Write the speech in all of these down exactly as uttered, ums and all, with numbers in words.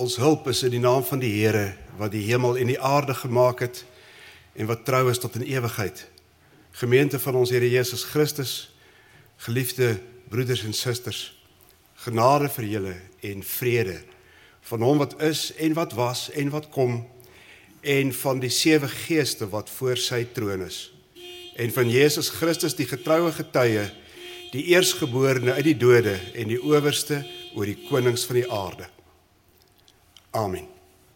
Ons hulp is in die naam van die Here, wat die hemel en die aarde gemaak het, en wat trou is tot in ewigheid. Gemeente van ons Here Jesus Christus, geliefde broeders en susters, genade vir julle en vrede, van hom wat is en wat was en wat kom, en van die sewe geeste wat voor sy troon is, en van Jesus Christus die getroue getuie, die eerstgeborene uit die dode en die owerste oor die konings van die aarde. Amen.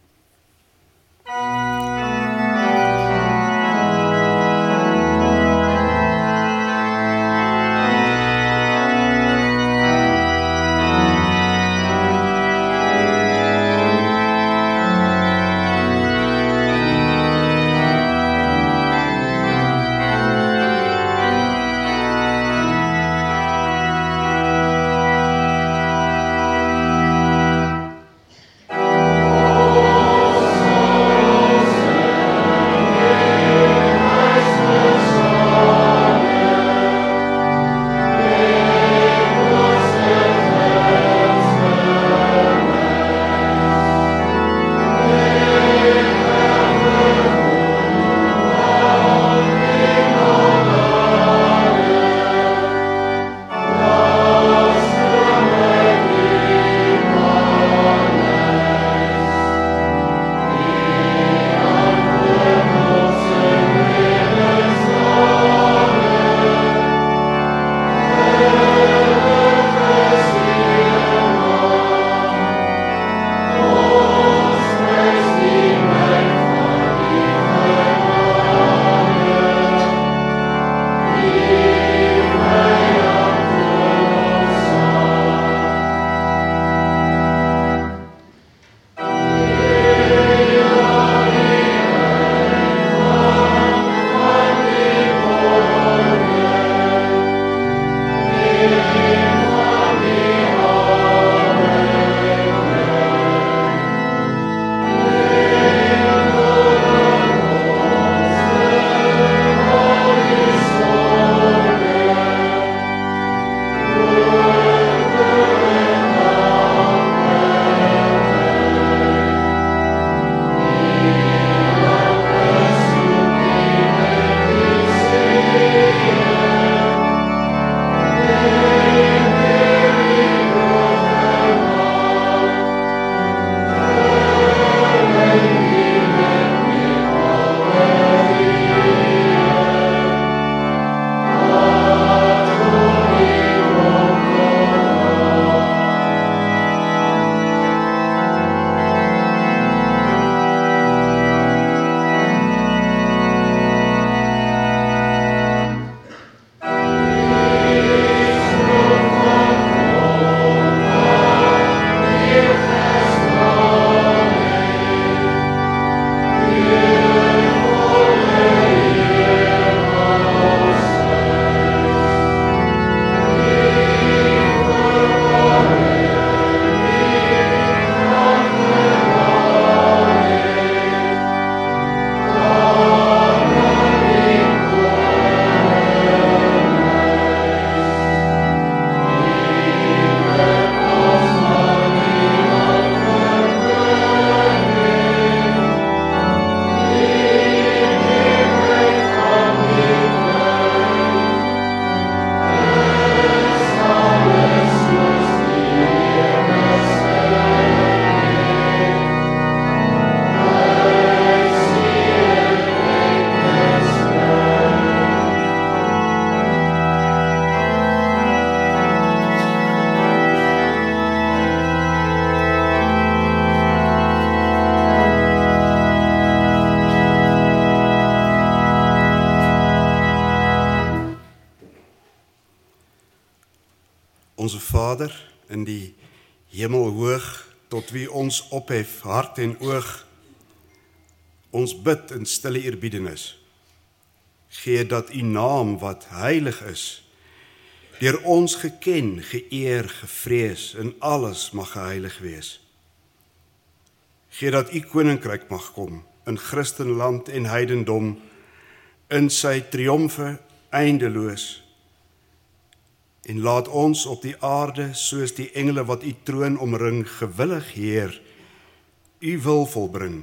Onze Vader in die hemel hoog, tot wie ons ophef hart en oog, ons bid in stille eerbiedenis. Gee dat u naam wat heilig is, deur ons geken, geëer, gevrees, in alles mag geheilig wees. Gee dat u koninkryk mag kom, in Christenland en heidendom, in sy triomfe eindeloos, en laat ons op die aarde, soos die engele wat u troon omring, gewillig heer, U wil volbring.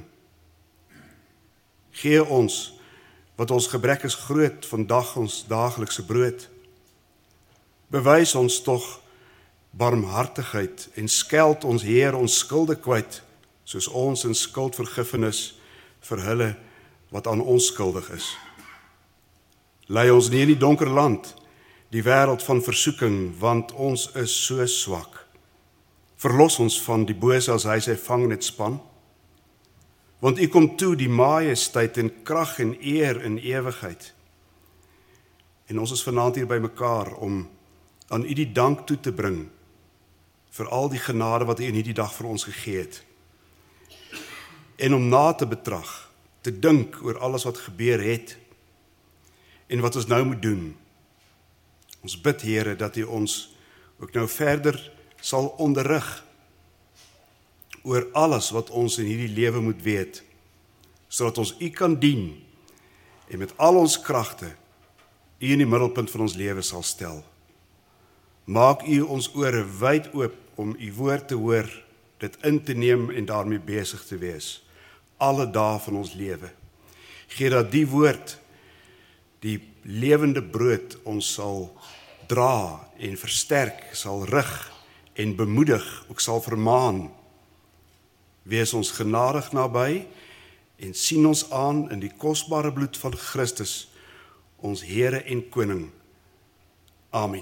Gee ons, wat ons gebrek is groot, vandag ons daaglikse brood. Bewys ons tog barmhartigheid en skeld ons Heer ons skulde kwyt, soos ons in skuldvergifnis vir hulle wat aan ons skuldig is. Lei ons nie in die donker land, die wêreld van versoeking, want ons is so swak. Verlos ons van die bose as hy sy vangnet span, want U kom toe die majesteit en krag en eer in ewigheid. En ons is vanaand hier by mekaar om aan U die dank toe te bring vir al die genade wat U in hierdie dag vir ons gegee het. En om na te betrag, te dink oor alles wat gebeur het en wat ons nou moet doen. Ons bid, Here, dat U ons ook nou verder sal onderrig oor alles wat ons in hierdie lewe moet weet, sodat ons U kan dien en met al ons kragte U in die middelpunt van ons lewe sal stel. Maak U ons ore wyd oop om U woord te hoor, dit in te neem en daarmee besig te wees, alle dae van ons lewe. Gee dat die woord, die lewende brood, ons sal dra en versterk, sal rig en bemoedig, ook sal vermaan. Wees ons genadig naby en sien ons aan in die kosbare bloed van Christus, ons Here en Koning. Amen.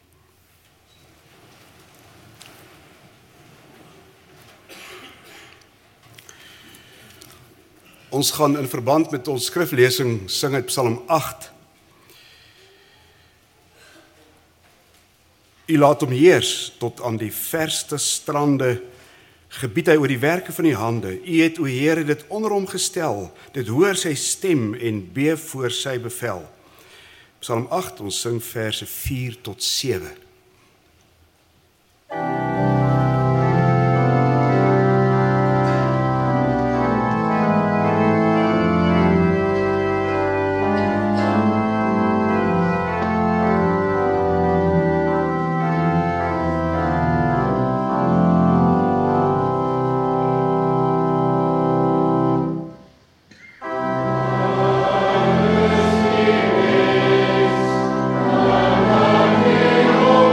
Ons gaan in verband met ons skriflesing sing uit Psalm agt. U laat hom heers tot aan die verste strande, gebied hy oor die werke van die hande. U het, o Here, dit onder hom gestel, dit hoor sy stem en beef voor sy bevel. Psalm agt, ons sing verse vier tot sewe. Oh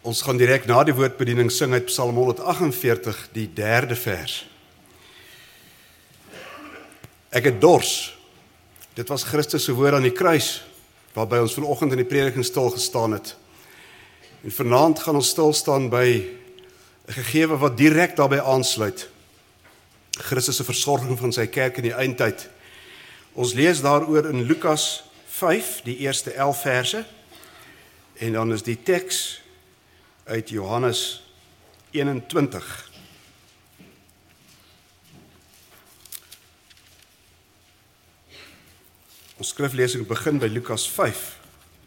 Ons gaan direk na die woordbediening sing uit Psalm honderd agtenveertig, die derde vers. Ek het dors. Dit was Christus se woord aan die kruis, waarby ons vanoggend in die prediking stil gestaan het. En vanaand gaan ons stil staan by 'n gegewe wat direk daarbey aansluit. Christus se versorging van sy kerk in die eindtyd. Ons lees daaroor in Lukas vyf, die eerste elf verse, en dan is die teks uit Johannes eenentwintig. Ons skriflesing begin by Lukas vyf.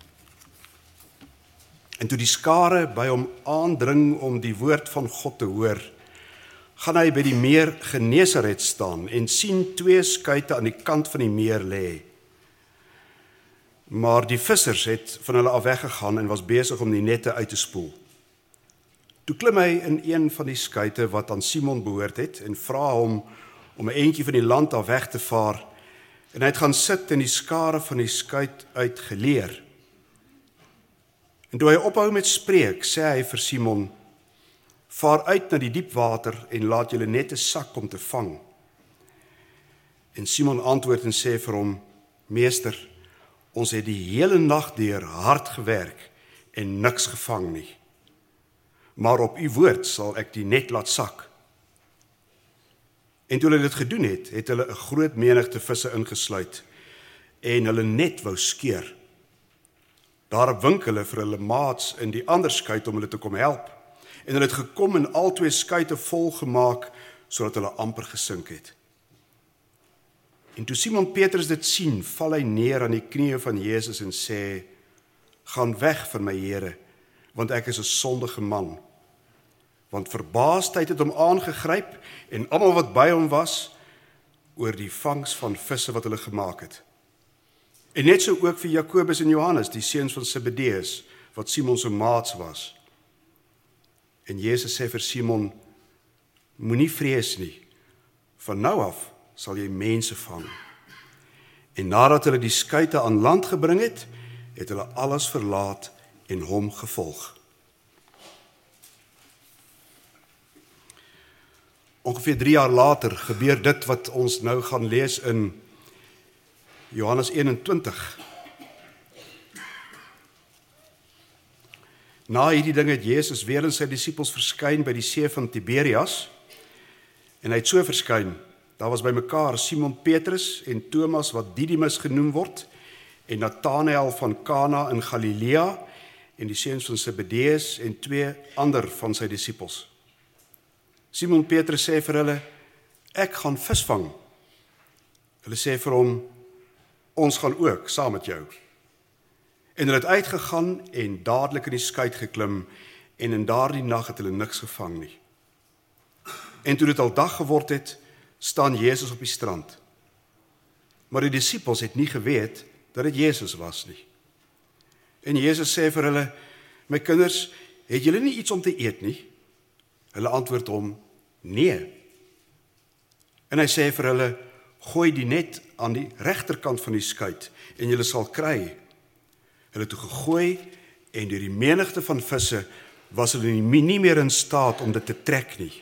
En toe die skare by hom aandring om die woord van God te hoor, gaan hy by die meer Genesaret staan en sien twee skuite aan die kant van die meer lê. Maar die vissers het van hulle af weggegaan en was besig om die nette uit te spoel. Toe klim hy in een van die skuite wat aan Simon behoort het en vra hom om 'n entjie van die land af weg te vaar, en hy het gaan sit en die skare van die skuit uitgeleer. En toe hy ophou met spreek, sê hy vir Simon: "Vaar uit na die diep water en laat julle nette sak om te vang." En Simon antwoord en sê vir hom: "Meester, ons het die hele nag deur hard gewerk en niks gevang nie. Maar op u woord sal ek die net laat sak." En toe hulle dit gedoen het, het hulle 'n groot menigte visse ingesluit en hulle net wou skeur. Daarop wink hulle vir hulle maats in die ander skuit om hulle te kom help. En hulle het gekom en al twee skuite vol gemaak, sodat hulle amper gesink het. En toe Simon Petrus dit sien, val hy neer aan die knieë van Jesus en sê: "Gaan weg van my Here, want ek is 'n sondige man." Want verbaasdheid het hom aangegryp en almal wat by hom was oor die vangs van visse wat hulle gemaak het. En net so ook vir Jakobus en Johannes, die seuns van Zebedeus, wat Simon se maats was. En Jesus sê vir Simon: "Moenie vrees nie, van nou af sal jy mense vang." En nadat hulle die skuite aan land gebring het, het hulle alles verlaat en hom gevolg. Ongeveer drie jaar later gebeur dit wat ons nou gaan lees in Johannes eenentwintig. Na hierdie ding het Jesus weer aan sy disippels verskyn by die see van Tiberias, en hy het so verskyn. Daar was by mekaar Simon Petrus en Thomas wat Didimus genoem word, en Nathanael van Kana in Galilea, en die seuns van Zebedeus en twee ander van sy disippels. Simon Petrus sê vir hulle: "Ek gaan visvang." Hulle sê vir hom: "Ons gaan ook saam met jou." En hulle het uitgegaan en dadelik in die skuit geklim, en in daardie nag het hulle niks gevang nie. En toe dit al dag geword het, staan Jesus op die strand. Maar die disippels het nie geweet dat dit Jesus was nie. En Jesus sê vir hulle: "My kinders, het julle nie iets om te eet nie?" Hulle antwoord hom: "Nee." En hy sê vir hulle: "Gooi die net aan die regterkant van die skuit en julle sal kry." Hulle het toe gegooi en deur die menigte van visse was hulle nie meer in staat om dit te trek nie.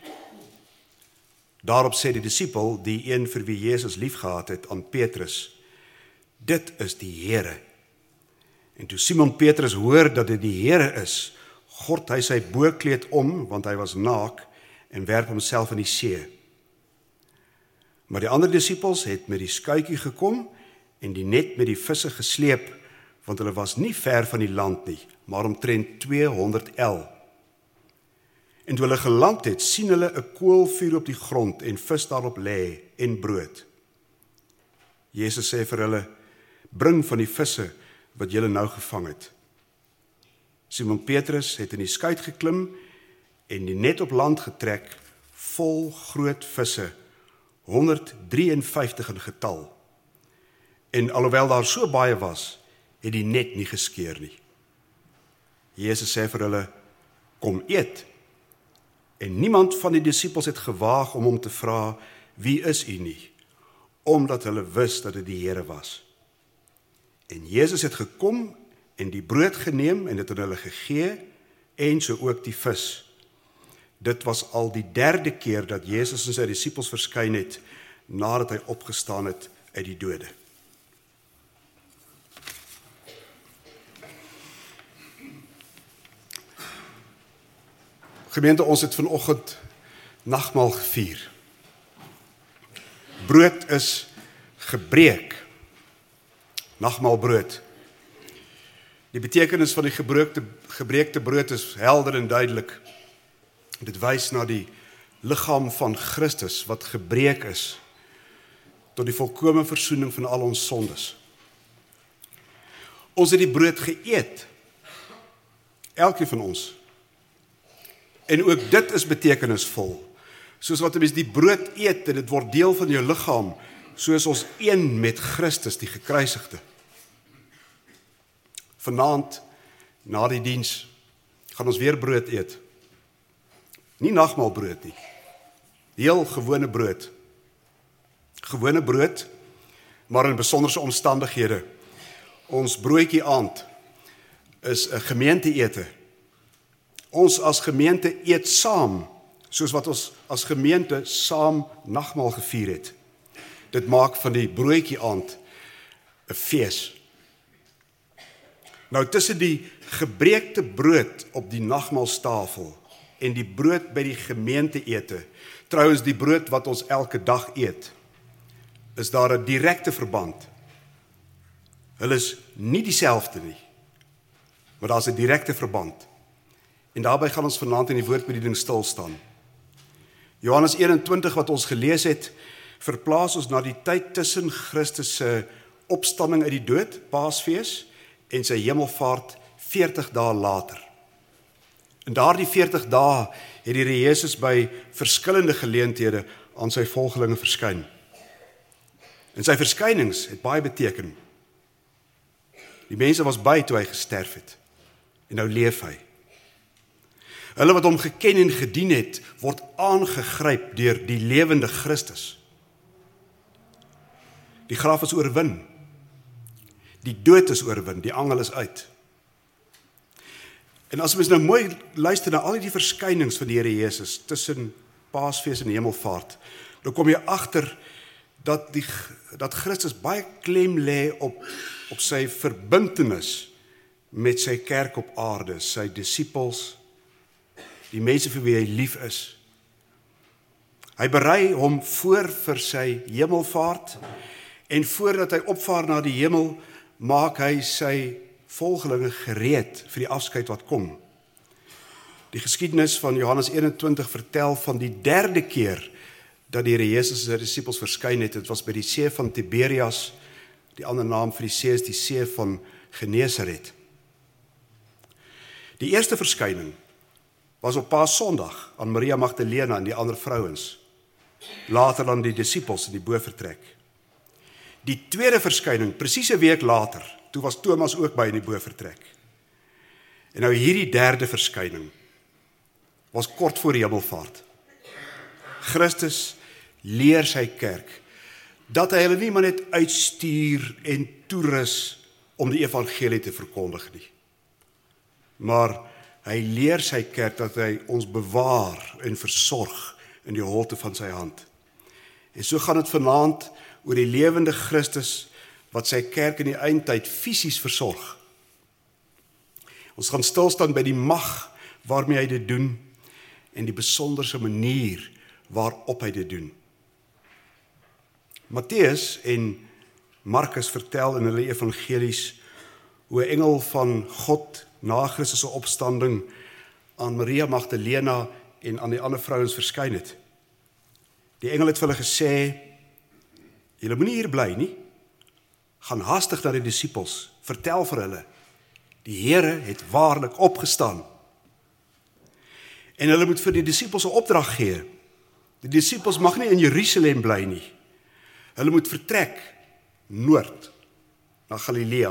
Daarop sê die disipel, die een vir wie Jesus liefgehad het, aan Petrus: "Dit is die Here." En toe Simon Petrus hoor dat dit die Here is, gord hy sy boekleed om, want hy was naak, en werp homself in die see. Maar die ander disippels het met die skuitjie gekom en die net met die visse gesleep, want hulle was nie ver van die land nie, maar omtrent tweehonderd el. En toe hulle geland het, sien hulle 'n koolvuur op die grond en vis daarop lê en brood. Jesus sê vir hulle: "Bring van die visse wat julle nou gevang het." Simon Petrus het in die skuit geklim en die net op land getrek, vol groot visse, honderddrieënvyftig in getal. En alhoewel daar so baie was, het die net nie geskeur nie. Jesus sê vir hulle: "Kom eet." En niemand van die disippels het gewaag om hom te vra: "Wie is u nie?" Omdat hulle wist dat dit die Here was. En Jesus het gekom en die brood geneem en dit aan hulle gegee, en so ook die vis. Dit was al die derde keer dat Jesus en sy disippels verskyn het, nadat hy opgestaan het uit die dode. Gemeente, ons het vanoggend nagmaal gevier. Brood is gebreek. Nagmaalbrood. Die betekenis van die gebreekte, gebreekte brood is helder en duidelik. Dit wys na die liggaam van Christus wat gebreek is tot die volkome versoening van al ons sondes. Ons het die brood geëet. Elkeen van ons. En ook dit is betekenisvol. Soos wat 'n mens die brood eet en dit word deel van jou liggaam, soos ons een met Christus, die gekruisigde. Vanaand, na die diens, gaan ons weer brood eet. Nie nagmaalbrood nie. Heel gewone brood. Gewone brood, maar in besonderse omstandighede. Ons broodjie aand is 'n gemeenteete. Ons as gemeente eet saam, soos wat ons as gemeente saam nagmaal gevier het. Dit maak van die broodjie aand 'n fees. Nou tussen die gebreekte brood op die nagmaalstafel en die brood by die gemeenteete, trouwens die brood wat ons elke dag eet, is daar 'n direkte verband. Hulle is nie dieselfde nie, maar daar is 'n direkte verband. En daarby gaan ons vanaand in die woordbediening stil staan. Johannes eenentwintig wat ons gelees het, verplaas ons na die tyd tussen Christus se opstanding uit die dood, Paasfees, en sy hemelvaart veertig dae later. In daardie veertig dae het die Here Jesus by verskillende geleenthede aan sy volgelinge verskyn. En sy verskynings het baie beteken. Die mense was by toe hy gesterf het, en nou leef hy. Hulle wat hom geken en gedien het, word aangegryp deur die lewende Christus. Die graf is oorwin. Die dood is oorwin, die angel is uit. En as ons nou mooi luister na al die verskynings van die Here Jesus tussen Paasfees en Hemelvaart, dan kom jy agter dat die dat Christus baie klem lê op op sy verbintenis met sy kerk op aarde, sy disippels, die mense vir wie hy lief is. Hy berei hom voor vir sy hemelvaart en voordat hy opvaar na die hemel, maak hy sy volgelinge gereed vir die afskeid wat kom. Die geskiedenis van Johannes eenentwintig vertel van die derde keer dat die Here Jesus sy disippels verskyn het. Dit was by die see van Tiberias, die ander naam vir die see is die see van Genesaret. Die eerste verskyning was op Paasondag aan Maria Magdalena en die ander vrouens, later dan die disippels in die bovertrek. Die tweede verskyning, presies 'n week later, toe was Thomas ook by in die bovertrek. En nou hierdie derde verskyning was kort voor die hemelvaart. Christus leer sy kerk dat hy hulle nie maar net uitstuur en toerus om die evangelie te verkondig nie. Maar hy leer sy kerk dat hy ons bewaar en versorg in die holte van sy hand. En so gaan dit vanaand oor die lewende Christus wat sy kerk in die eindtyd fisies versorg. Ons gaan stilstaan by die mag waarmee hy dit doen en die besonderse manier waarop hy dit doen. Matteus en Markus vertel in hulle evangelies hoe 'n engel van God na Christus se opstanding aan Maria Magdalena en aan die ander vrouens verskyn het. Die engel het vir hulle gesê, julle moenie hier bly nie, gaan haastig na die disippels, vertel vir hulle, die Here het waarlik opgestaan. En hulle moet vir die disippels 'n opdrag gee. Die disippels mag nie in Jerusalem bly nie. Hulle moet vertrek noord na Galilea.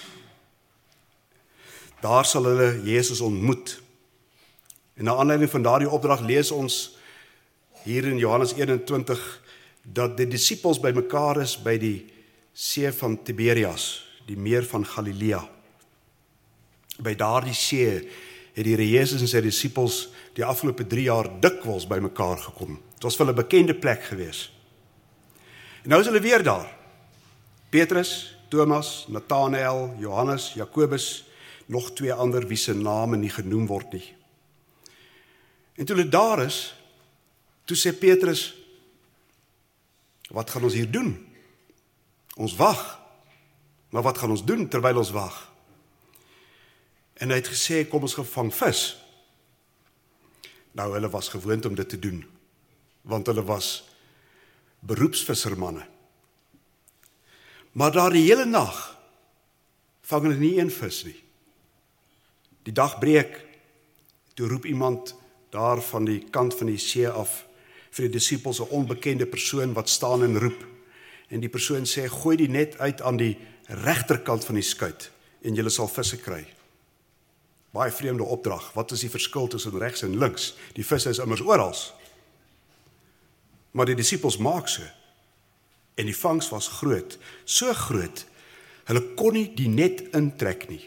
Daar sal hulle Jesus ontmoet. En na aanleiding van daardie opdrag lees ons hier in Johannes eenentwintig dat die disippels bymekaar is by die see van Tiberias, die meer van Galilea. By daardie see het die Here Jesus en sy disippels die afgelope drie jaar dikwels by mekaar gekom. Het was vir hulle 'n bekende plek gewees. En nou is hulle weer daar. Petrus, Thomas, Nathanael, Johannes, Jakobus, nog twee ander wie se name nie genoem word nie. En toe hulle daar is, toe sê Petrus, wat gaan ons hier doen? Ons wag. Maar wat gaan ons doen terwyl ons wag? En hy het gesê, kom ons gaan vang vis. Nou, hulle was gewoond om dit te doen, want hulle was beroepsvissermanne. Maar daar die hele nag vang hulle nie een vis nie. Die dag breek, toe roep iemand daar van die kant van die see af vir die disippels 'n onbekende persoon wat staan en roep. En die persoon sê, gooi die net uit aan die regterkant van die skuit en julle sal visse kry. Baie vreemde opdrag. Wat is die verskil tussen regs en links? Die visse is immers oral. Maar die disippels maak so. En die vangs was groot, so groot, hulle kon nie die net intrek nie.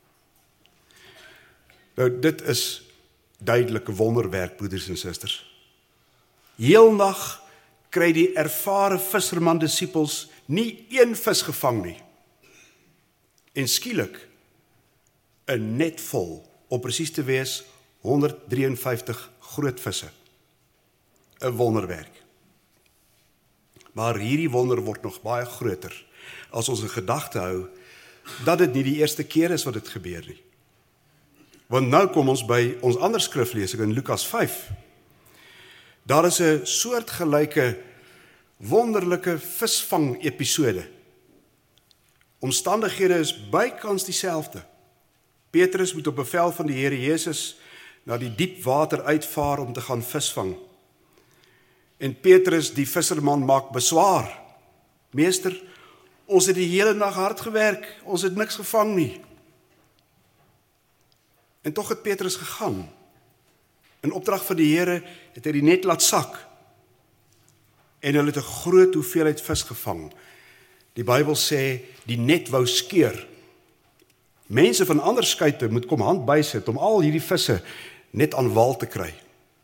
Nou, dit is duidelike wonderwerk, broeders en susters. Heelnag kry die ervare visserman disippels nie een vis gevang nie. En skielik 'n net vol, om presies te wees, honderdvierenvyftig groot visse. 'n Wonderwerk. Maar hierdie wonder word nog baie groter, as ons in gedagte hou, dat dit nie die eerste keer is wat dit gebeur nie. Want nou kom ons by ons ander skriflesing in Lukas vyf. Daar is 'n soortgelyke, wonderlike visvang episode. Omstandighede is bykans dieselfde. Petrus moet op bevel van die Here Jesus na die diep water uitvaar om te gaan visvang. En Petrus, die visserman, maak beswaar. Meester, ons het die hele nag hard gewerk, ons het niks gevang nie. En tog het Petrus gegaan. In opdrag van die Here het hy die net laat sak. En hulle het 'n groot hoeveelheid vis gevang. Die Bybel sê, die net wou skeur. Mense van ander skuite moet kom hand bysit om al hierdie visse net aan wal te kry.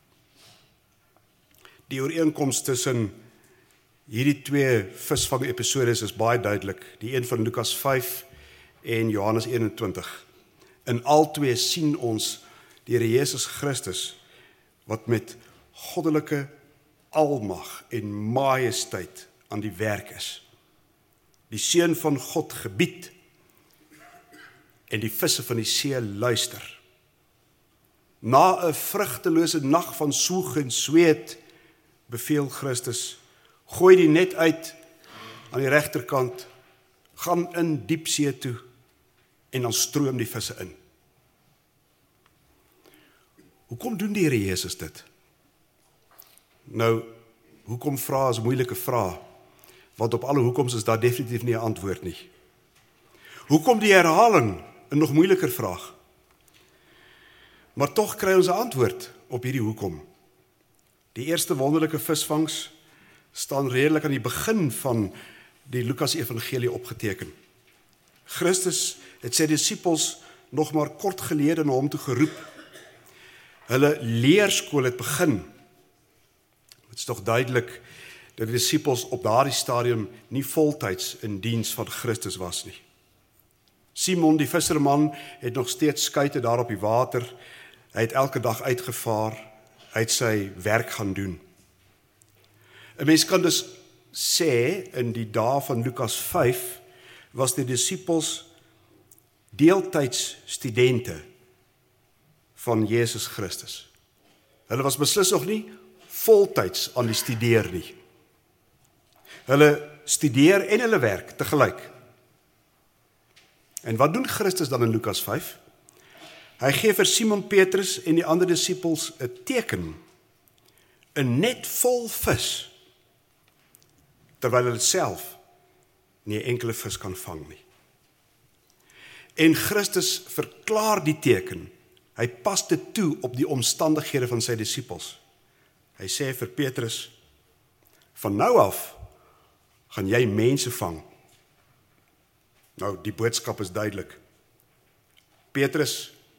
Die ooreenkoms tussen hierdie twee visvang episodes is baie duidelik. Die een van Lukas vyf en Johannes eenentwintig. In al twee sien ons die Here Jesus Christus wat met goddelike almag en majesteit aan die werk is. Die Seun van God gebied en die visse van die see luister. Na 'n vrugtelose nag van soeg en sweet beveel Christus, gooi die net uit aan die regterkant, gaan in diepsee toe en dan stroom die visse in. Hoekom doen die Here Jesus dit? Nou, hoekom vra is 'n moeilike vraag, want op alle hoekoms is daar definitief nie 'n antwoord nie. Hoekom die herhaling? 'n Nog moeiliker vraag. Maar tog kry ons 'n antwoord op hierdie hoekom. Die eerste wonderlike visvangs staan redelik aan die begin van die Lukas evangelie opgeteken. Christus het sy disippels nog maar kort gelede na hom toe geroep. Hulle leerskool het begin. Het is tog duidelik dat die disippels op daardie stadium nie voltyds in diens van Christus was nie. Simon die visserman het nog steeds skuite daar op die water. Hy het elke dag uitgevaar. Hy het sy werk gaan doen. 'n Mens kan dus sê, in die dae van Lukas vyf, was die disippels deeltyds studente van Jesus Christus. Hulle was beslis nog nie voltyds aan die studeer nie. Hulle studeer en hulle werk tegelyk. En wat doen Christus dan in Lukas vyf? Hy gee vir Simon Petrus en die ander disippels 'n teken, 'n net vol vis, terwyl hulle self nie 'n enkele vis kan vang nie. En Christus verklaar die teken. Hy pas dit toe op die omstandighede van sy disippels. Hy sê vir Petrus, van nou af gaan jy mense vang. Nou, die boodskap is duidelik. Petrus,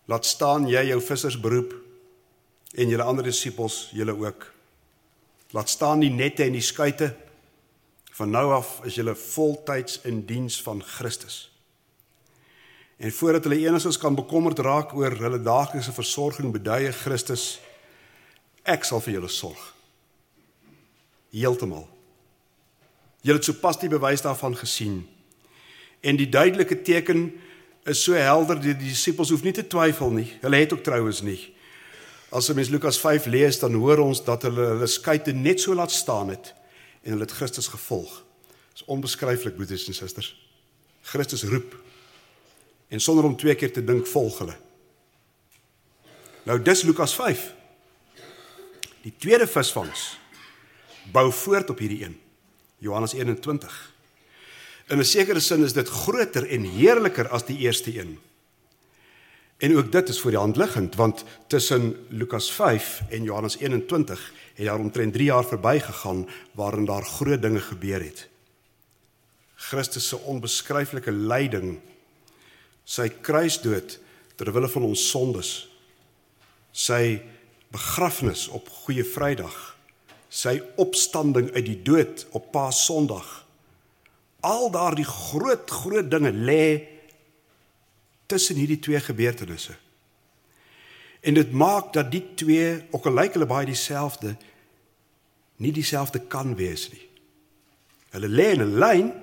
Laat staan jy jou vissersberoep en julle ander disippels, julle ook. Laat staan die nette en die skuite. Van nou af is julle voltyds in diens van Christus. En voordat hulle enigstens kan bekommerd raak oor hulle daaglikse versorging, beduie Christus, ek sal vir julle sorg. Heeltemal. Julle het sopas die bewys daarvan gesien. En die duidelike teken is so helder, die, die disippels hoef nie te twyfel nie. Hulle het ook trouwens nie. As ons Lukas vyf lees, dan hoor ons dat hulle hulle skuite net so laat staan het en hulle het Christus gevolg. Dit is onbeskryflik, broeders en susters. Christus roep en sonder om twee keer te dink volg hulle. Nou dis Lukas vyf. Die tweede visvangs bou voort op hierdie een. Johannes eenentwintig. In 'n sekere sin is dit groter en heerliker as die eerste een. En ook dit is voor die hand liggend, want tussen Lukas vyf en Johannes eenentwintig het daar omtrent drie jaar verby gegaan waarin daar groot dinge gebeur het. Christus se onbeskryflike lyding, sy kruisdood ter wille van ons sondes, sy begrafnis op Goeie Vrydag, sy opstanding uit die dood op Paasondag, al daardie groot, groot dinge lê tussen hierdie twee gebeurtenisse. En dit maak dat die twee, ook al lyk hulle baie dieselfde, nie dieselfde kan wees nie. Hulle lê in 'n lyn.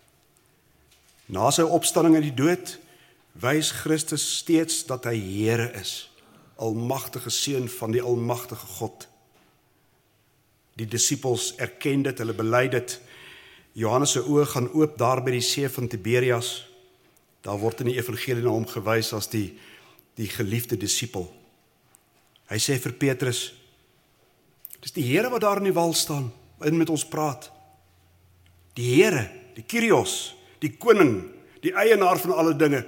Na sy opstanding uit die dood, wys Christus steeds dat hy Here is, almagtige Seun van die almagtige God. Die disippels erken dit, hulle bely dit. Johannes se oë gaan oop daar by die see van Tiberias. Daar word in die evangelie na hom gewys as die, die geliefde disipel. Hy sê vir Petrus, dis die Here wat daar in die wal staan, en met ons praat. Die Here, die Kyrios, die koning, die eienaar van alle dinge.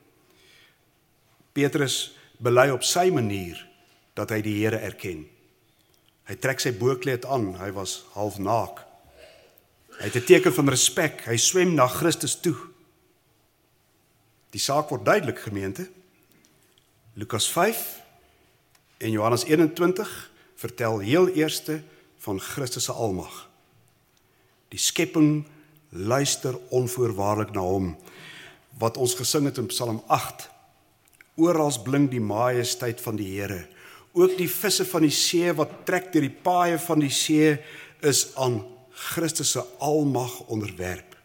Petrus bely op sy manier dat hy die Here erken. Hy trek sy boekleed aan, hy was half naak. Hy het 'n teken van respek, hy swem na Christus toe. Die saak word duidelik, gemeente. Lukas vyf en Johannes eenentwintig vertel heel eerste van Christus se almag. Die skepping luister onvoorwaardelik na hom. Wat ons gesing het in Psalm agt. Orals blink die majesteit van die Here. Ook die visse van die see wat trek deur die paaie van die see is aan Christus se almag onderwerp.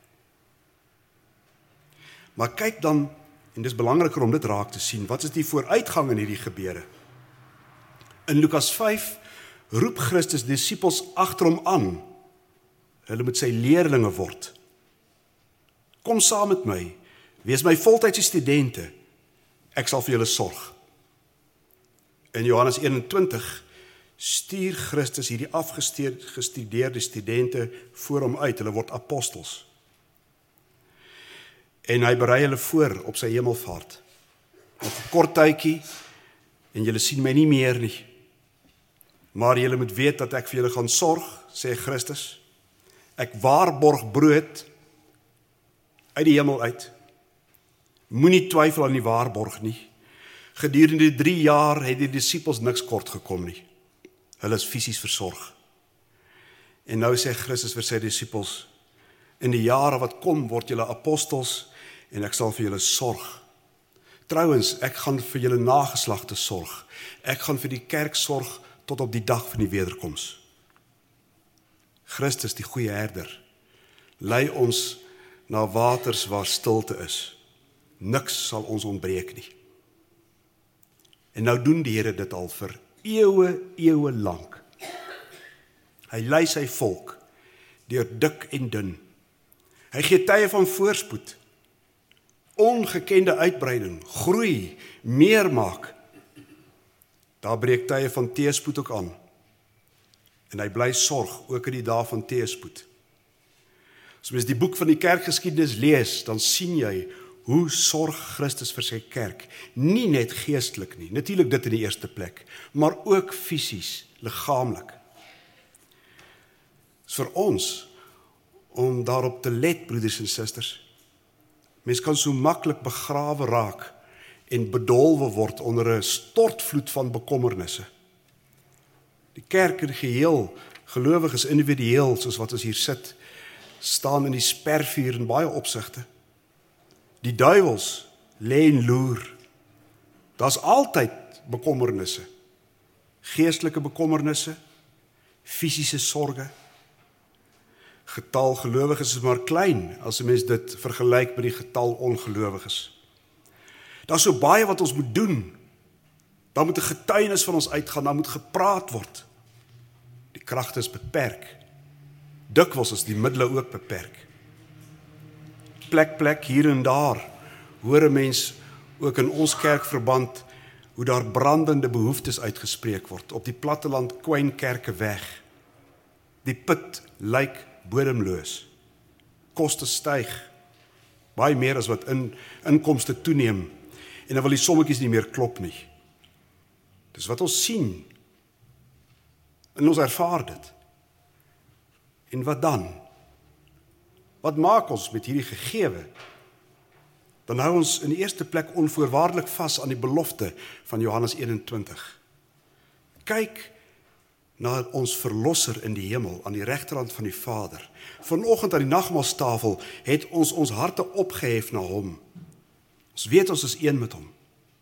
Maar kyk dan, en dis belangriker om dit raak te sien, wat is die vooruitgang in hierdie gebeure? In Lukas vyf roep Christus disippels agter hom aan. Hulle moet sy leerlinge word. Kom saam met my, wees my voltydse studente, ek sal vir julle sorg. In Johannes eenentwintig stuur Christus hierdie afgestudeerde studente voor hom uit, hulle word apostels. En hy berei hulle voor op sy hemelvaart. Nog 'n kort tydjie, en julle sien my nie meer nie. Maar julle moet weet dat ek vir julle gaan sorg, sê Christus. Ek waarborg brood uit die hemel uit. Moenie twyfel aan die waarborg nie. Gedurende drie jaar het die disippels niks kort gekom nie. Hulle is fisies versorg. En nou sê Christus vir sy disippels, in die jare wat kom word julle apostels en ek sal vir julle sorg. Trouwens, ek gaan vir julle nageslagte sorg. Ek gaan vir die kerk sorg tot op die dag van die wederkoms. Christus, die goeie herder, lei ons na waters waar stilte is. Niks sal ons ontbreek nie. En nou doen die Here dit al vir eeue, eeue lank. Hy lei sy volk deur dik en dun. Hy gee tye van voorspoed, ongekende uitbreiding, groei, meer maak. Daar breek tye van teëspoed ook aan. En hy bly sorg, ook in die dae van teëspoed. As mens die boek van die kerkgeskiedenis lees, dan sien jy hoe sorg Christus vir sy kerk. Nie net geestelik nie, natuurlik dit in die eerste plek, maar ook fisies, liggaamlik. Is vir ons om daarop te let, broeders en susters. Mens kan so maklik begrawe raak en bedolwe word onder 'n stortvloed van bekommernisse. Die kerk in die geheel, gelowiges individueel, soos wat ons hier sit, staan in die spervuur in baie opsigte. Die duiwels lê en loer. Daar's altyd bekommernisse. Geestelike bekommernisse, fisiese sorge. Getal gelowiges is maar klein, as 'n mens dit vergelyk met die getal ongelowiges. Daar's so baie wat ons moet doen. Daar moet 'n getuienis van ons uitgaan, daar moet gepraat word. Die kragte is beperk. Dikwels is die middele ook beperk. Plek, plek, hier en daar, hoor 'n mens ook in ons kerkverband, hoe daar brandende behoeftes uitgespreek word. Op die platteland kwyn kerke weg. Die put lyk bodemloos. Koste styg, baie meer as wat in, inkomste toeneem, en dan wil die sommetjies nie meer klop nie. Dis wat ons sien, en ons ervaar dit. En wat dan? Wat maak ons met hierdie gegewe? Dan hou ons in die eerste plek onvoorwaardelik vas aan die belofte van Johannes eenentwintig. Kyk na ons verlosser in die hemel, aan die regterhand van die Vader. Vanoggend aan die nagmaalstafel het ons ons harte opgehef na hom. Ons weet ons is een met hom.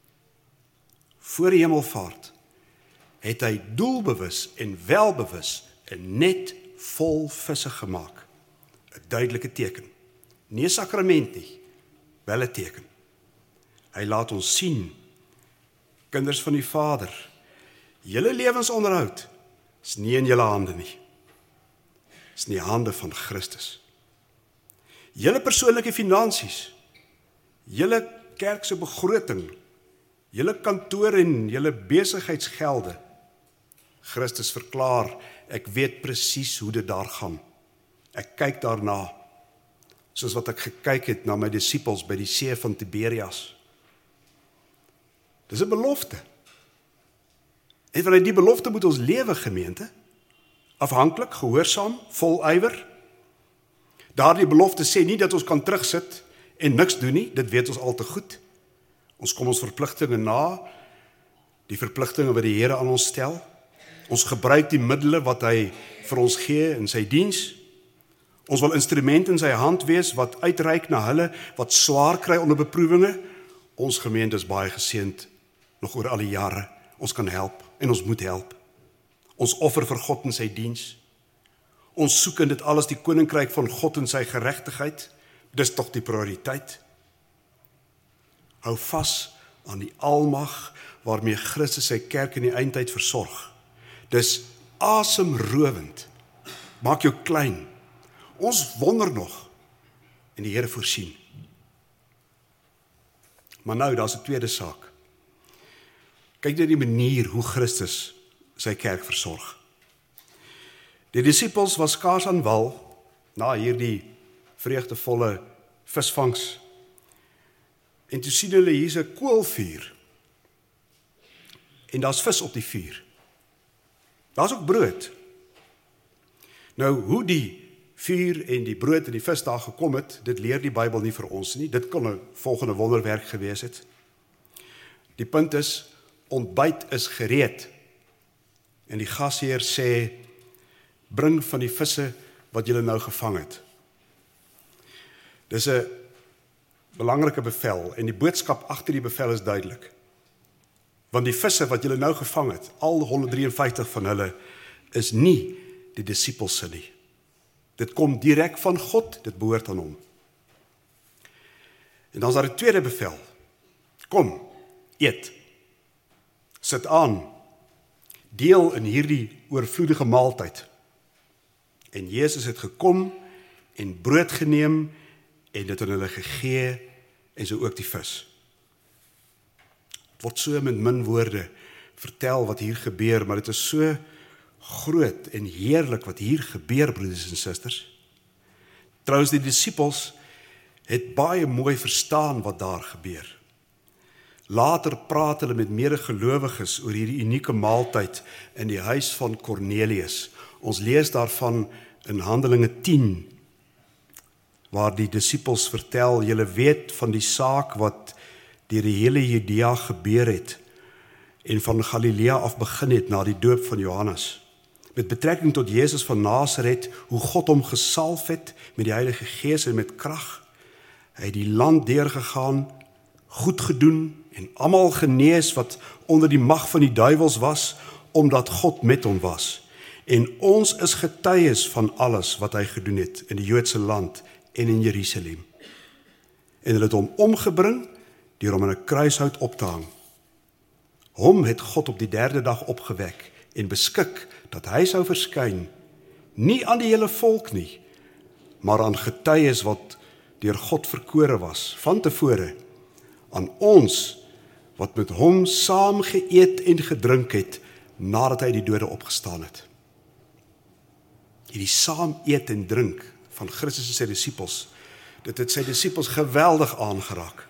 Voor die hemelvaart het hy doelbewus en welbewus 'n net vol visse gemaak. 'n Duidelike teken. Nie 'n sakrament nie, wel 'n teken. Hy laat ons sien, kinders van die Vader, julle lewensonderhoud is nie in julle hande nie. Is in die hande van Christus. Julle persoonlike finansies, julle kerkse begroting, julle kantoor en julle besigheidsgelde. Christus verklaar, ek weet presies hoe dit daar gaan. Ek kyk daarna, soos wat ek gekyk het na my disippels by die see van Tiberias. Dis 'n belofte. En vanuit die belofte moet ons lewe, gemeente. Afhanklik, gehoorsaam, vol ywer. Daardie belofte sê nie dat ons kan terugsit en niks doen nie, dit weet ons al te goed. Ons kom ons verpligtinge na, die verpligtinge wat die Here aan ons stel. Ons gebruik die middele wat hy vir ons gee in sy diens. Ons wil instrument in sy hand wees wat uitreik na hulle wat swaar kry onder beproewinge. Ons gemeente is baie geseënd nog oor al die jare. Ons kan help en ons moet help. Ons offer vir God in sy diens. Ons soek in dit alles die koninkryk van God en sy geregtigheid. Dis tog die prioriteit. Hou vas aan die almag waarmee Christus sy kerk in die eindtyd versorg. Dis asemrowend. Maak jou klein. Ons wonder nog en die Here voorsien. Maar nou, daar's 'n tweede saak. Kyk net die manier hoe Christus sy kerk versorg. Die disippels was skaars aan wal na hierdie vreugdevolle visvangs. En toe sien hulle hier's 'n koolvuur. En daar's vis op die vuur. Daar's ook brood. Nou, hoe die vuur en die brood en die vis daar gekom het, dit leer die Bybel nie vir ons nie. Dit kon 'n volgende wonderwerk gewees het. Die punt is, ontbyt is gereed. En die gasheer sê, bring van die visse wat julle nou gevang het. Dis 'n belangrike bevel en die boodskap agter die bevel is duidelik. Want die visse wat julle nou gevang het, al honderdvierenvyftig van hulle, is nie die disippels se nie. Dit kom direk van God, dit behoort aan hom. En dan is daar 'n tweede bevel. Kom, eet. Sit aan. Deel in hierdie oorvloedige maaltyd. En Jezus het gekom en brood geneem en dit aan hulle gegee en so ook die vis. Het word so met min woorde vertel wat hier gebeur, maar dit is so groot en heerlik wat hier gebeur, broeders en susters. Trouwens, die disippels het baie mooi verstaan wat daar gebeur. Later praat hulle met medegelowiges oor hierdie unieke maaltyd in die huis van Cornelius. Ons lees daarvan in Handelinge tien, waar die disippels vertel, julle weet van die saak wat deur die hele Judea gebeur het en van Galilea af begin het na die doop van Johannes. Met betrekking tot Jesus van Nasaret, hoe God hom gesalf het met die Heilige Gees en met krag. Hy het die land deurgegaan, goed gedoen en almal genees wat onder die mag van die duiwels was, omdat God met hom was. En ons is getuies van alles wat hy gedoen het in die Joodse land en in Jerusalem. En hulle het hom omgebring deur hom aan 'n kruishout op te hang. Hom het God op die derde dag opgewek en beskik dat hy sou verskyn, nie aan die hele volk nie, maar aan getuies wat deur God verkore was, van tevore, aan ons wat met hom saam geëet en gedrink het, nadat hy die dode opgestaan het. Hierdie saam eet en drink van Christus en sy disippels, dit het sy disippels geweldig aangeraak.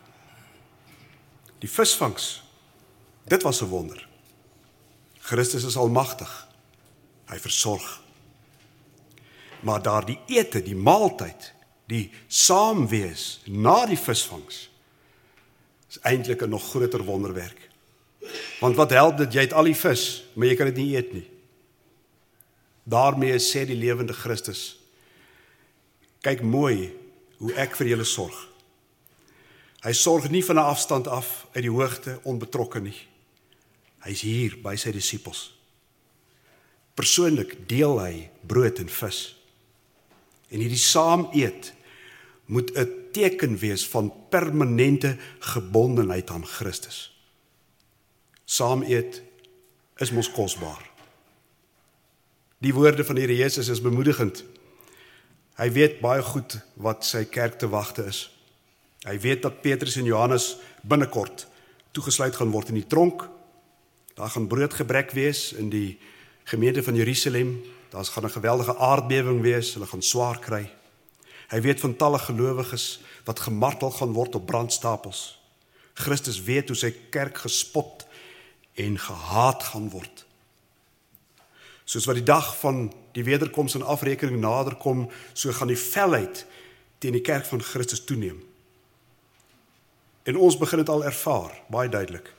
Die visvangs, dit was 'n wonder. Christus is almagtig, hy versorg. Maar daar die ete, die maaltyd, die saamwees na die visvangs, is eintlik 'n nog groter wonderwerk. Want wat help dit, jy het al die vis, maar jy kan dit nie eet nie. Daarmee sê die lewende Christus, kyk mooi hoe ek vir julle sorg. Hy sorg nie van 'n afstand af, uit die hoogte, onbetrokke nie. Hy is hier by sy disippels. Persoonlik deel hy brood en vis. En hierdie saam eet moet 'n teken wees van permanente gebondenheid aan Christus. Saam eet is mos kosbaar. Die woorde van die Here Jesus is bemoedigend. Hy weet baie goed wat sy kerk te wagte is. Hy weet dat Petrus en Johannes binnekort toegesluit gaan word in die tronk. Daar gaan broodgebrek wees in die gemeente van Jerusalem. Daar gaan 'n geweldige aardbewing wees, hulle gaan swaar kry. Hy weet van talle gelowiges wat gemartel gaan word op brandstapels. Christus weet hoe sy kerk gespot en gehaat gaan word. Soos wat die dag van die wederkoms en afrekening naderkom, so gaan die felheid teen die kerk van Christus toeneem. En ons begin dit al ervaar, baie duidelik.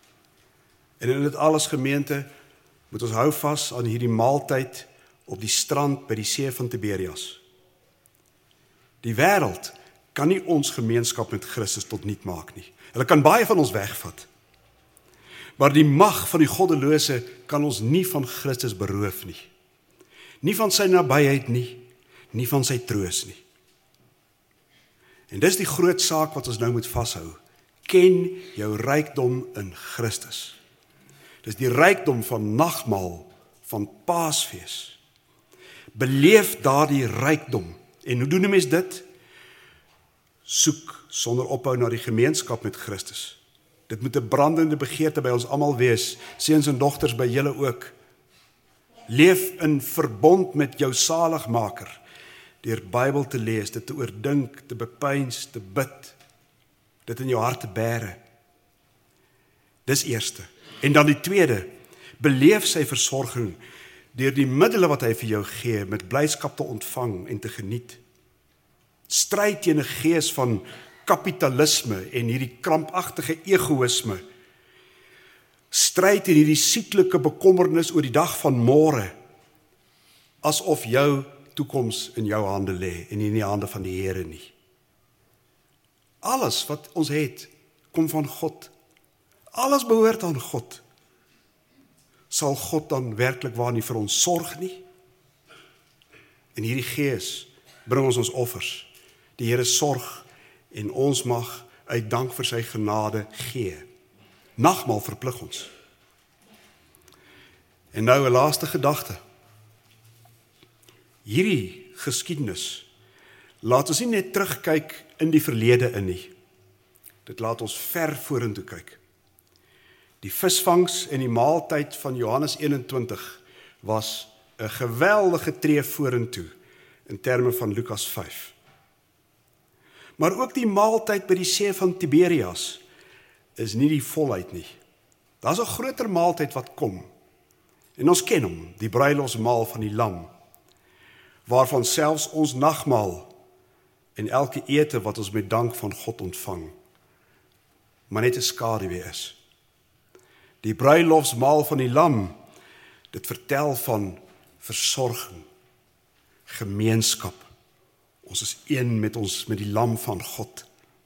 En in dit alles, gemeente, moet ons hou vas aan hierdie maaltyd op die strand by die see van Tiberias. Die wêreld kan nie ons gemeenskap met Christus tot niet maak nie. Hulle kan baie van ons wegvat. Maar die mag van die goddelose kan ons nie van Christus beroof nie. Nie van sy nabyheid nie, nie van sy troos nie. En dis die groot saak wat ons nou moet vashou. Ken jou rykdom in Christus. Dis die rykdom van nagmaal, van Paasfees. Beleef daardie rykdom. En hoe doen 'n mens dit? Soek sonder ophou na die gemeenskap met Christus. Dit moet 'n brandende begeerte by ons almal wees, seuns en dogters by julle ook. Leef in verbond met jou saligmaker, deur Bybel te lees, dit te oordink, te bepeins, te bid, dit in jou hart te bære. Dis eerste. En dan die tweede, beleef sy versorging deur die middele wat hy vir jou gee, met blydskap te ontvang en te geniet. Stryd teen 'n gees van kapitalisme en hierdie krampagtige egoïsme. Stryd teen hierdie sieklike bekommernis oor die dag van môre, asof jou toekoms in jou hande lê en nie in die hande van die Here nie. Alles wat ons het, kom van God. Alles behoort aan God. Sal God dan werklik waar nie vir ons sorg nie? En hierdie gees bring ons ons offers. Die Here sorg en ons mag uit dank vir sy genade gee. Nagmaal verplig ons. En nou 'n laaste gedagte. Hierdie geskiedenis laat ons nie net terugkyk in die verlede in nie. Dit laat ons ver vorentoe kyk. Die visvangs en die maaltyd van Johannes eenentwintig was 'n geweldige tree vorentoe in terme van Lukas vyf. Maar ook die maaltyd by die see van Tiberias is nie die volheid nie. Daar's 'n groter maaltyd wat kom. En ons ken hom, die bruilofsmaal van die lam, waarvan selfs ons nagmaal en elke ete wat ons met dank van God ontvang, maar net 'n skaduwee is. Die bruilofsmaal van die lam, dit vertel van versorging, gemeenskap. Ons is een met ons, met die lam van God.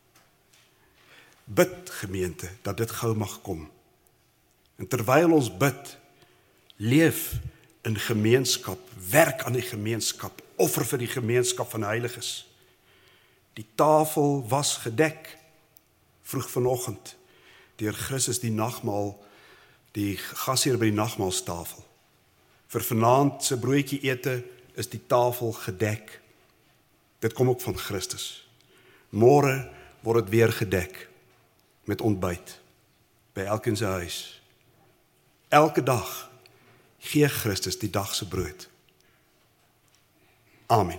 Bid, gemeente, dat dit gou mag kom. En terwyl ons bid, leef in gemeenskap, werk aan die gemeenskap, offer vir die gemeenskap van heiliges. Die tafel was gedek, vroeg vanoggend, deur Christus die nagmaal, die gasheer by die nagmaalstafel. Vir vanaand se broodjie ete is die tafel gedek. Dit kom ook van Christus. Môre word dit weer gedek met ontbyt by elkeen se huis. Elke dag gee Christus die dag se brood. Amen.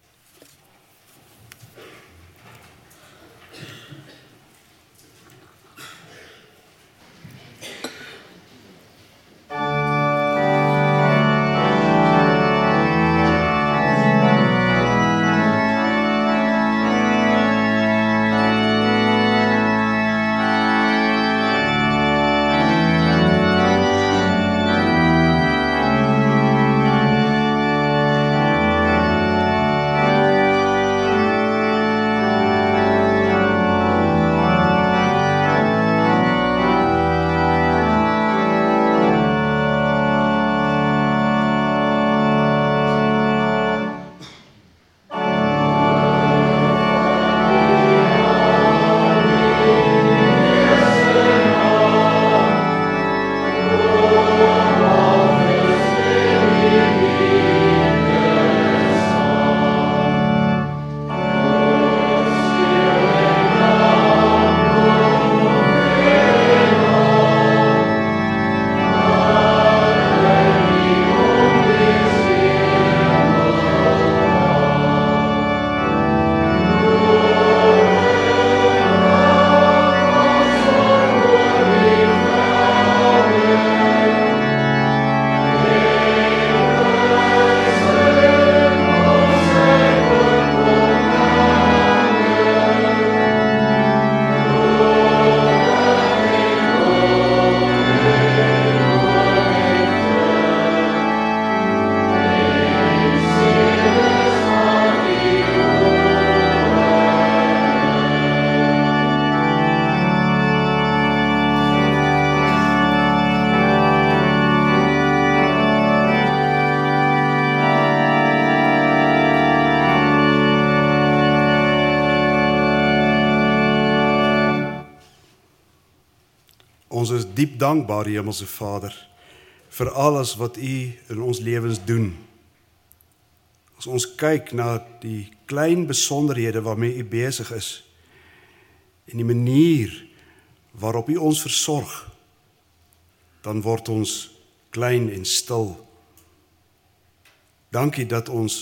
Ons is diep dankbaar, Hemelse Vader, vir alles wat U in ons lewens doen. As ons kyk na die klein besonderhede waarmee U besig is en die manier waarop U ons versorg, dan word ons klein en stil. Dankie dat ons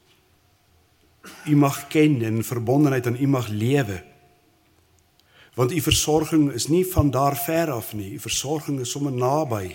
U mag ken en in verbondenheid aan U mag lewe. Want U versorging is nie van daar ver af nie, U versorging is sommer naby.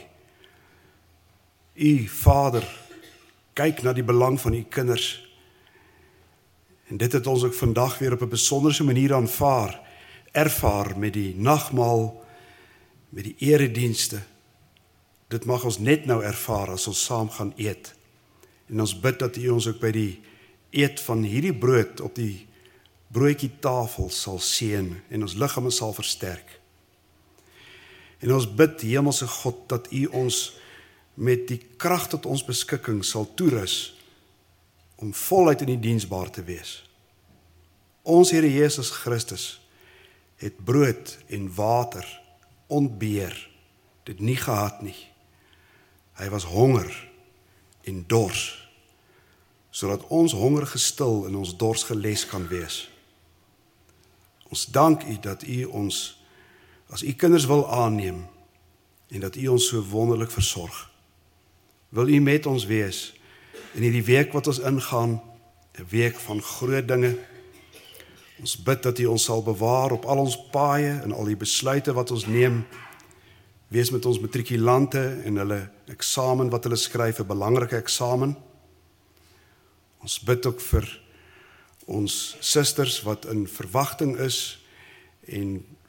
U Vader kyk na die belang van U kinders. En dit het ons ook vandag weer op 'n besonderse manier aanvaar, ervaar met die nagmaal, met die eredienste. Dit mag ons net nou ervaar as ons saam gaan eet. En ons bid dat U ons ook by die eet van hierdie brood op die broodjie tafel sal seën en ons liggame sal versterk. En ons bid, Hemelse God, dat U ons met die krag tot ons beskikking sal toerus om voluit in die diensbaar te wees. Ons Here Jesus Christus het brood en water ontbeer, dit nie gehad nie. Hy was honger en dors, sodat ons honger gestil en ons dors geles kan wees. Ons dank U dat U ons as U kinders wil aanneem en dat U ons so wonderlik versorg. Wil U met ons wees in hierdie week wat ons ingaan, 'n week van groot dinge. Ons bid dat U ons sal bewaar op al ons paaie en al die besluite wat ons neem. Wees met ons matrikulante en hulle eksamen wat hulle skryf, 'n belangrike eksamen. Ons bid ook vir ons susters wat in verwagting is en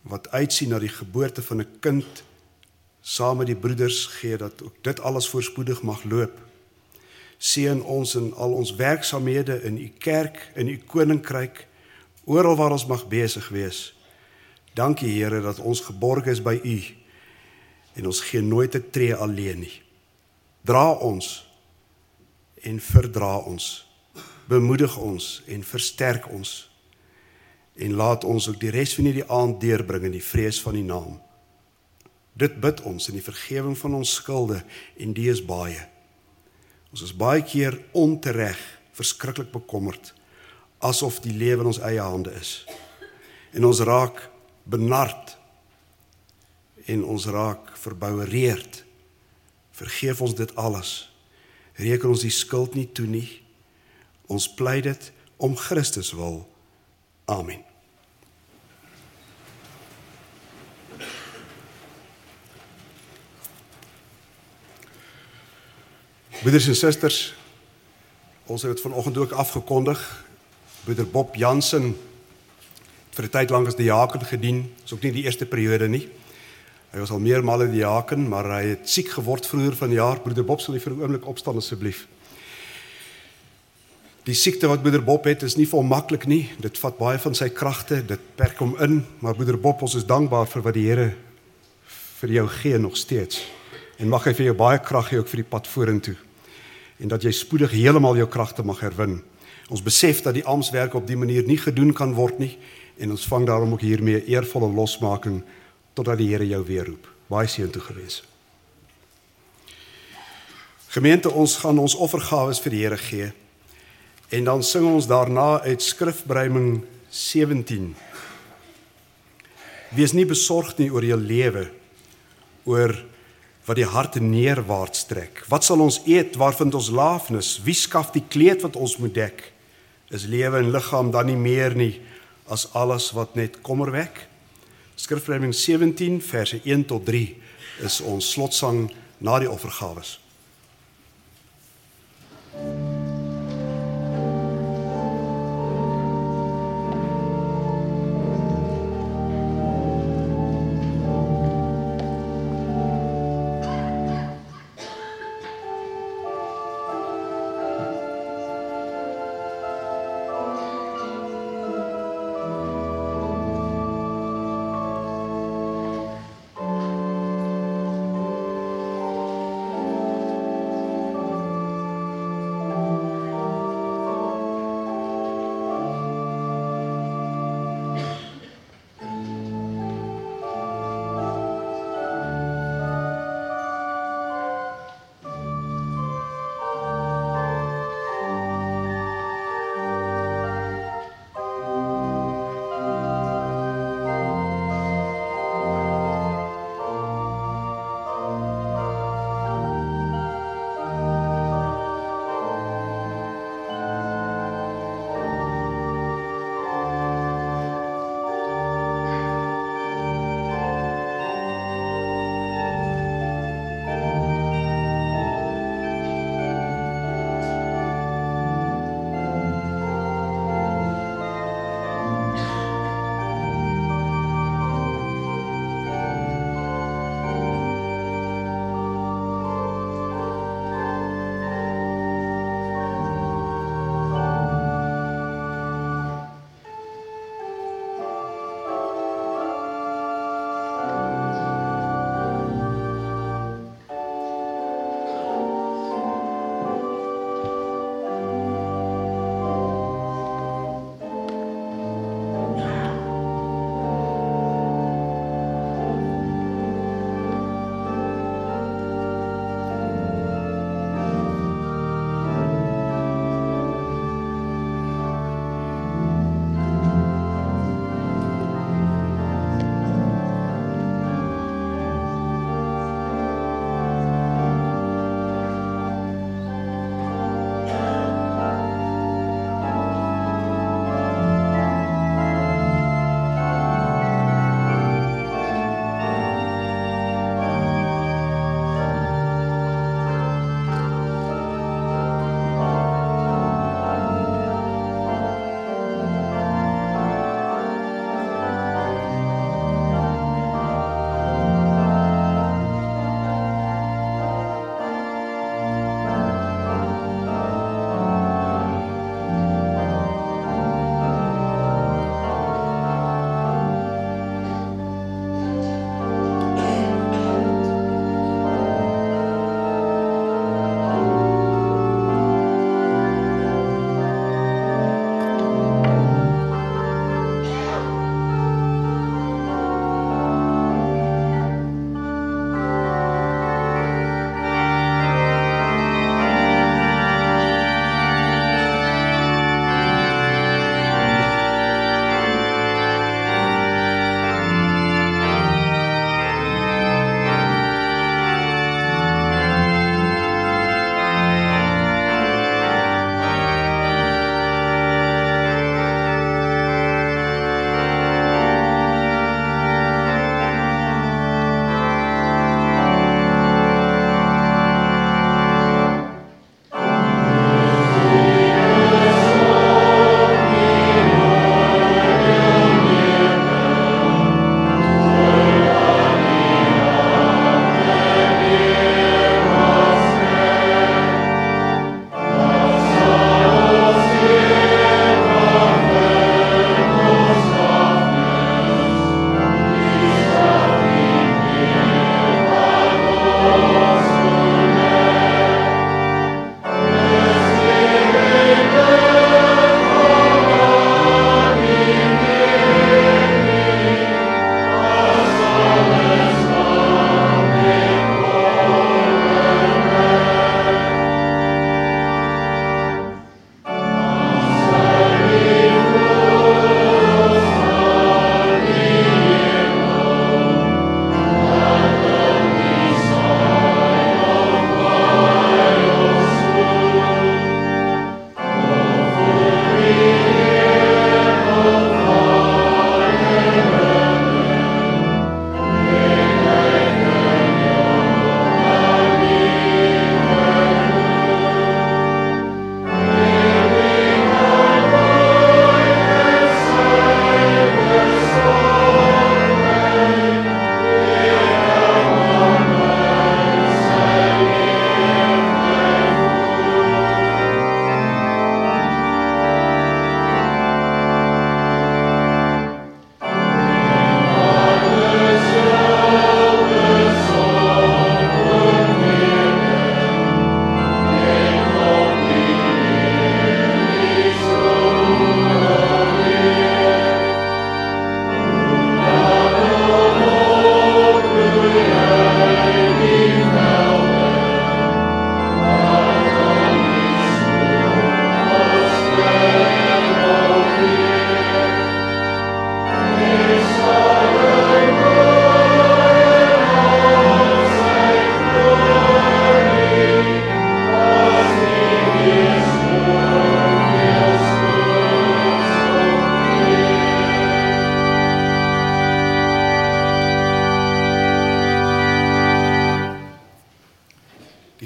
wat uitsien na die geboorte van 'n kind, saam met die broeders gee, dat ook dit alles voorspoedig mag loop. Seën ons in al ons werksaamhede in u kerk, in u koninkryk, oral waar ons mag besig wees. Dankie Here dat ons geborg is by u en ons gee nooit 'n tree alleen nie. Dra ons en verdra ons, bemoedig ons en versterk ons, en laat ons ook die res van hierdie aand deurbring in die vrees van die naam. Dit bid ons in die vergewing van ons skulde, en die is baie. Ons is baie keer ontereg, verskriklik bekommerd, asof die lewe in ons eie hande is. En ons raak benard, en ons raak verbouwereerd. Vergeef ons dit alles. Reken ons die skuld nie toe nie. Ons pleit dit om Christus wil. Amen. Broeders en susters, ons het dit vanoggend ook afgekondig. Broeder Bob Jansen het vir 'n tyd lank as diaken gedien. Is ook nie die eerste periode nie. Hy was al meermale diaken, maar hy het siek geword vroeër vanjaar. Broeder Bob, sal jy vir 'n oomblik opstaan asseblief. Die siekte wat broeder Bob het, is nie volmaklik nie. Dit vat baie van sy kragte, dit perk hom in, maar broeder Bob, ons is dankbaar vir wat die Here vir jou gee nog steeds. En mag hy vir jou baie krag gee ook vir die pad vorentoe. En dat jy spoedig heeltemal jou kragte mag herwin. Ons besef dat die amptswerk op die manier nie gedoen kan word nie, en ons vang daarom ook hiermee eervolle losmaking totdat die Here jou weer roep. Baie seën toe gewees. Gemeente, ons gaan ons offergawes vir die Here gee, en dan sing ons daarna uit Skrifbreiming sewentien. Wees nie besorgd nie oor jou lewe, oor wat die hart neerwaarts trek. Wat sal ons eet, waar vind ons laafnis? Wie skaf die kleed wat ons moet dek? Is lewe en liggaam dan nie meer nie as alles wat net kommer wek? Skrifbreiming sewentien, verse een tot drie is ons slotsang na die offergawes.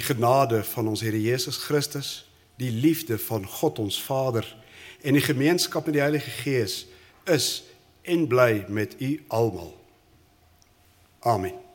die genade van ons Here Jesus Christus, die liefde van God ons Vader en die gemeenskap met die Heilige Gees is en bly met u almal. Amen.